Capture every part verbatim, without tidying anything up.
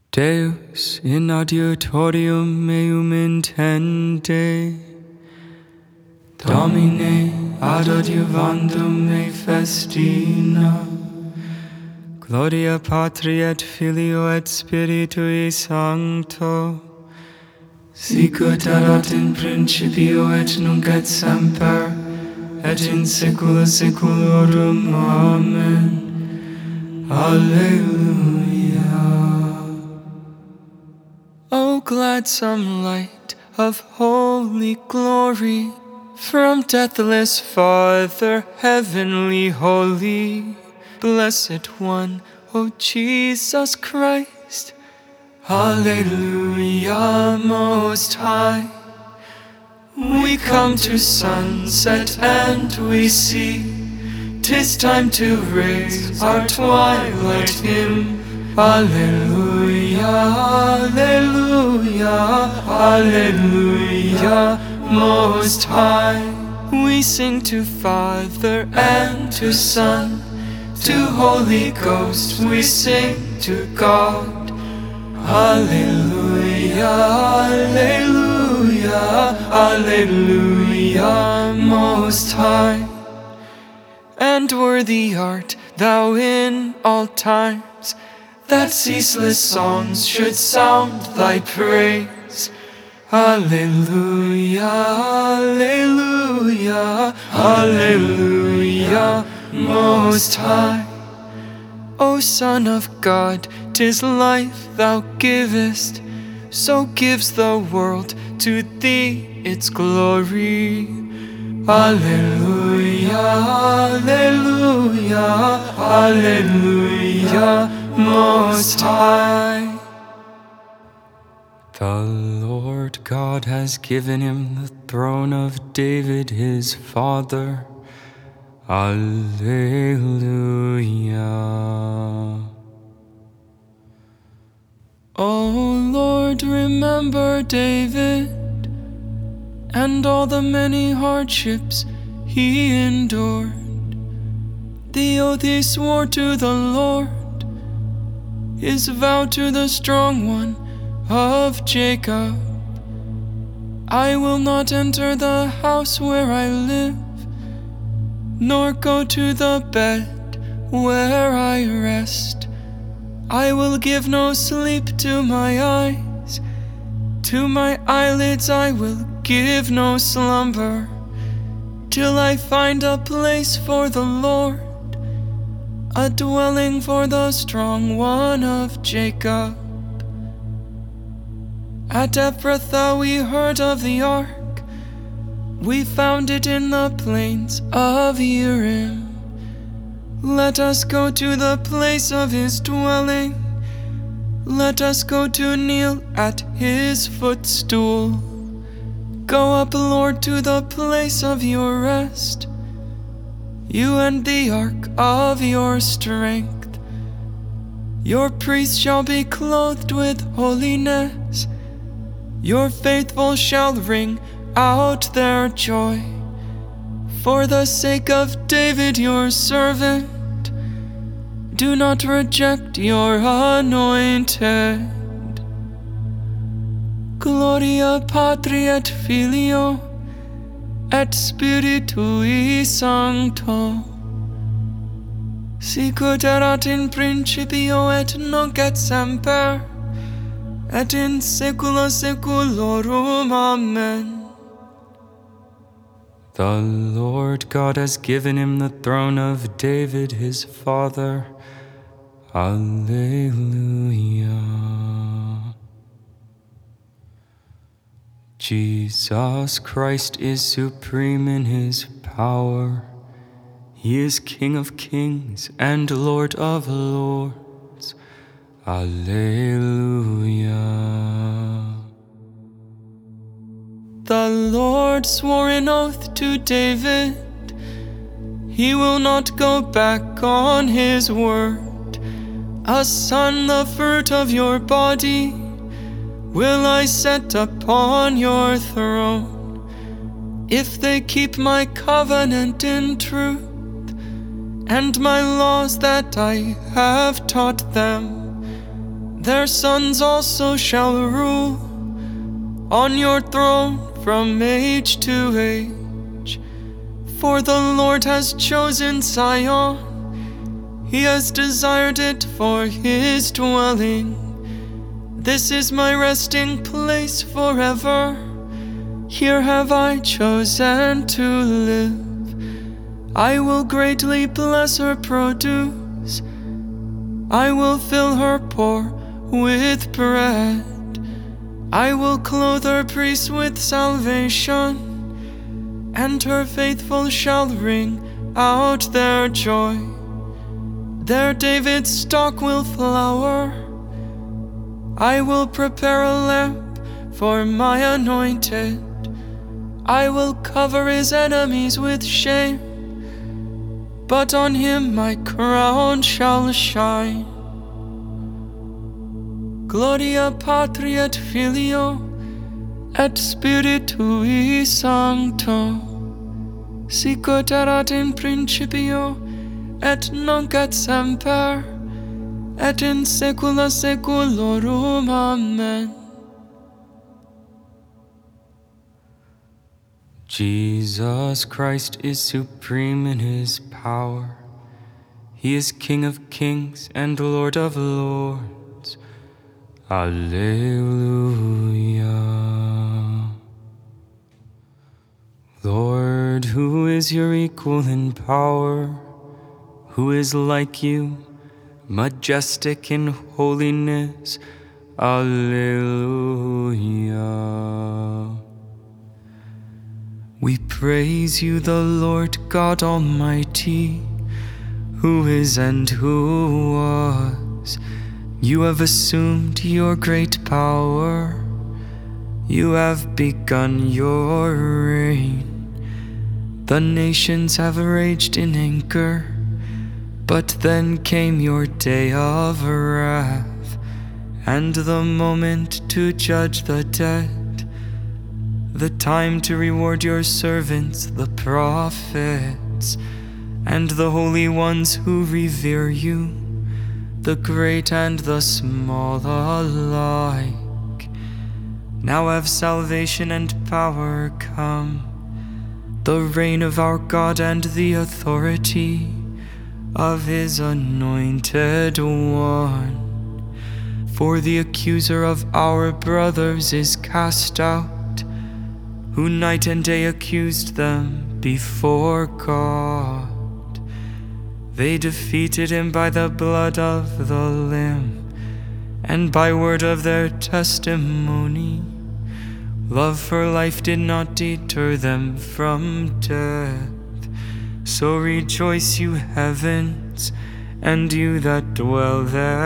Deus in adiutorium meum intende, Domine ad adiuvandum me festina, Gloria Patri et Filio et Spiritui Sancto, sicut erat in principio et nunc et semper, et in saecula saeculorum. Amen. Alleluia. O gladsome light of holy glory, from deathless Father, heavenly holy, blessed one, O Jesus Christ. Alleluia, most high. We come to sunset and we see 'tis time to raise our twilight hymn. Alleluia, alleluia, alleluia, most high. We sing to Father and to Son, to Holy Ghost we sing to God. Alleluia, alleluia, alleluia, most high. And worthy art thou in all times, that ceaseless songs should sound thy praise. Alleluia, alleluia, alleluia, most high. O Son of God, 'tis life thou givest, so gives the world to thee its glory. Alleluia, alleluia, alleluia, most high. The Lord God has given him the throne of David his father. Alleluia. O Lord, remember David and all the many hardships he endured. The oath he swore to the Lord, his vow to the strong one of Jacob. I will not enter the house where I live, nor go to the bed where I rest. I will give no sleep to my eyes, to my eyelids I will give no slumber, till I find a place for the Lord, a dwelling for the strong one of Jacob. At Ephrathah we heard of the ark, we found it in the plains of Urim. Let us go to the place of his dwelling, let us go to kneel at his footstool. Go up, Lord, to the place of your rest, you and the ark of your strength. Your priests shall be clothed with holiness, your faithful shall ring out their joy. For the sake of David your servant, do not reject your anointed. Gloria Patri et Filio et Spiritui Sancto, sicut erat in principio et nunc et semper, et in saecula saeculorum. Amen. The Lord God has given him the throne of David his father. Alleluia. Jesus Christ is supreme in his power. He is King of kings and Lord of lords. Alleluia. The Lord swore an oath to David, he will not go back on his word. A son, the fruit of your body, will I set upon your throne. If they keep my covenant in truth, and my laws that I have taught them, Their sons also shall rule on your throne from age to age. For the Lord has chosen Zion, He has desired it for His dwelling. This is my resting place forever. Here have I chosen to live. I will greatly bless her produce. I will fill her poor with bread. I will clothe her priests with salvation, and her faithful shall ring out their joy. There David's stock will flower. I will prepare a lamp for my anointed. I will cover his enemies with shame, but on him my crown shall shine. Gloria Patri et Filio et Spiritui Sancto, sicut erat in principio et nunc et semper et in saecula saeculorum. Amen. Jesus Christ is supreme in His power. He is King of kings and Lord of lords. Alleluia. Lord, who is your equal in power? Who is like you, majestic in holiness? Alleluia. We praise you, the Lord God Almighty, who is and who was. You have assumed your great power. You have begun your reign. The nations have raged in anger, but then came your day of wrath, and the moment to judge the dead, the time to reward your servants, the prophets, and the holy ones who revere you, the great and the small alike. Now have salvation and power come, the reign of our God and the authority of His anointed one. For the accuser of our brothers is cast out, who night and day accused them before God. They defeated him by the blood of the Lamb and by word of their testimony. Love for life did not deter them from death. So rejoice, you heavens, and you that dwell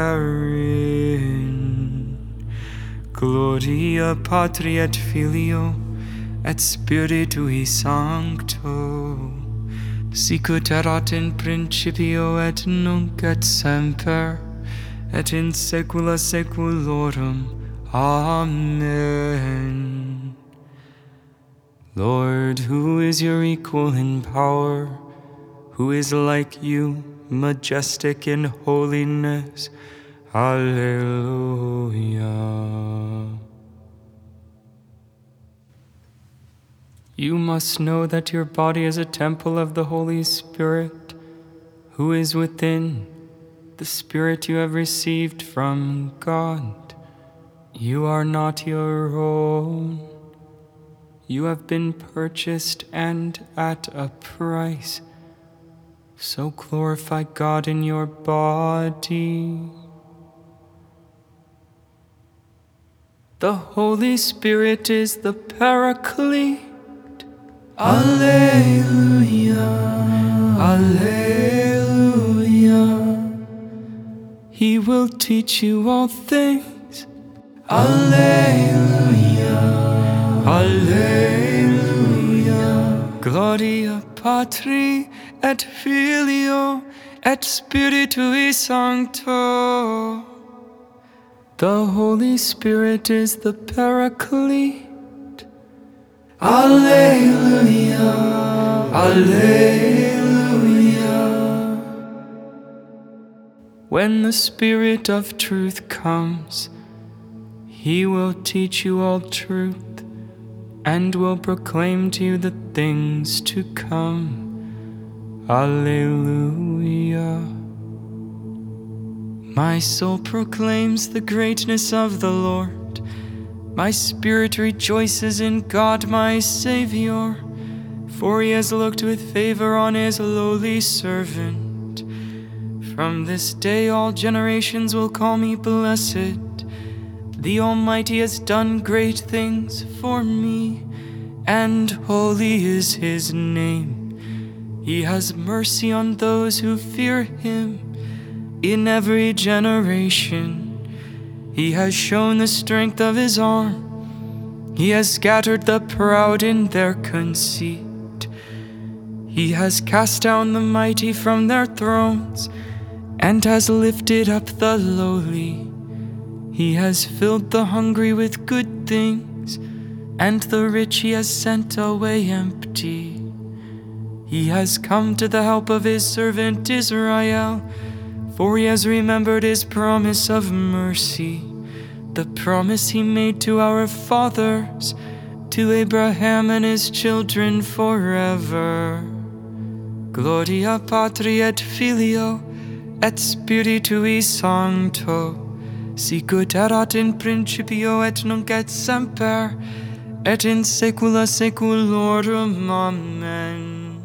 therein. Gloria Patri et Filio et Spiritui Sancto, sicut erat in principio et nunc et semper et in saecula saeculorum. Amen. Lord, who is your equal in power? Who is like you, majestic in holiness? Alleluia. You must know that your body is a temple of the Holy Spirit, who is within, the Spirit you have received from God. You are not your own. You have been purchased and at a price. So glorify God in your body. The Holy Spirit is the Paraclete. Alleluia, Alleluia. He will teach you all things. Alleluia, Alleluia. Gloria Patri et Filio et Spiritui Sancto. The Holy Spirit is the Paraclete. Alleluia, Alleluia. When the Spirit of truth comes, He will teach you all truth, and will proclaim to you the things to come. Alleluia. My soul proclaims the greatness of the Lord. My spirit rejoices in God my Savior, for He has looked with favor on His lowly servant. From this day all generations will call me blessed. The Almighty has done great things for me, and holy is His name. He has mercy on those who fear Him in every generation. He has shown the strength of His arm. He has scattered the proud in their conceit. He has cast down the mighty from their thrones, and has lifted up the lowly. He has filled the hungry with good things, and the rich He has sent away empty. He has come to the help of His servant Israel, for He has remembered His promise of mercy, the promise He made to our fathers, to Abraham and his children forever. Gloria Patri et Filio et Spiritui Sancto, sicut erat in principio et nunc et semper, et in saecula saeculorum. Amen.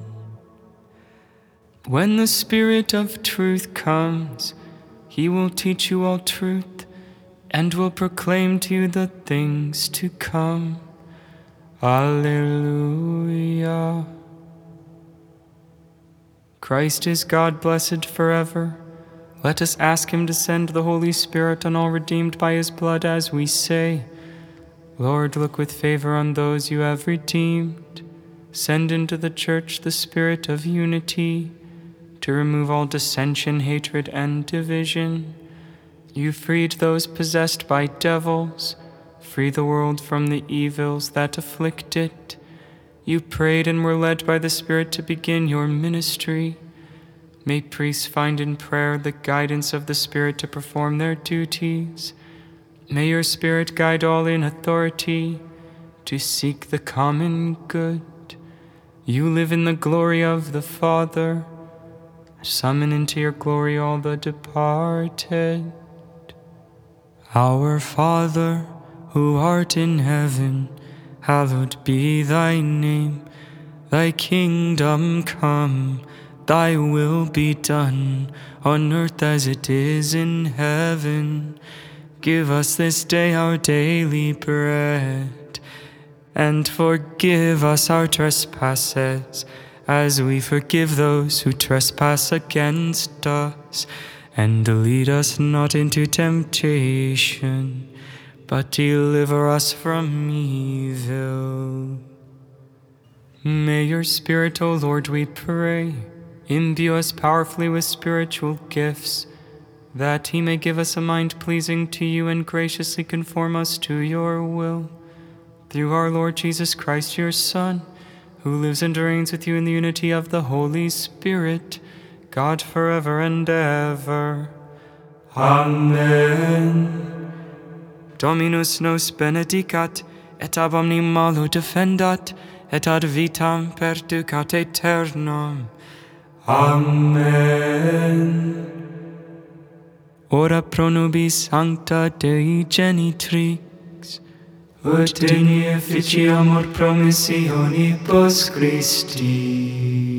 When the Spirit of truth comes, He will teach you all truth, and will proclaim to you the things to come. Alleluia. Christ is God, blessed forever. Let us ask Him to send the Holy Spirit on all redeemed by His blood, as we say, Lord, look with favor on those You have redeemed. Send into the Church the Spirit of unity, to remove all dissension, hatred, and division. You freed those possessed by devils. Free the world from the evils that afflict it. You prayed and were led by the Spirit to begin Your ministry. May priests find in prayer the guidance of the Spirit to perform their duties. May Your Spirit guide all in authority to seek the common good. You live in the glory of the Father. Summon into Your glory all the departed. Our Father, who art in heaven, hallowed be Thy name. Thy kingdom come, Thy will be done, on earth as it is in heaven. Give us this day our daily bread, and forgive us our trespasses, as we forgive those who trespass against us. And lead us not into temptation, but deliver us from evil. May Your Spirit, O Lord, we pray, imbue us powerfully with spiritual gifts, that He may give us a mind pleasing to You and graciously conform us to Your will. Through our Lord Jesus Christ, Your Son, who lives and reigns with You in the unity of the Holy Spirit, God forever and ever. Amen. Dominus nos benedicat, et ab omni malo defendat, et ad vitam perducat aeternam. Amen. Ora pro nobis sancta Dei genitrix, ut in effici amor promissionibus Christi.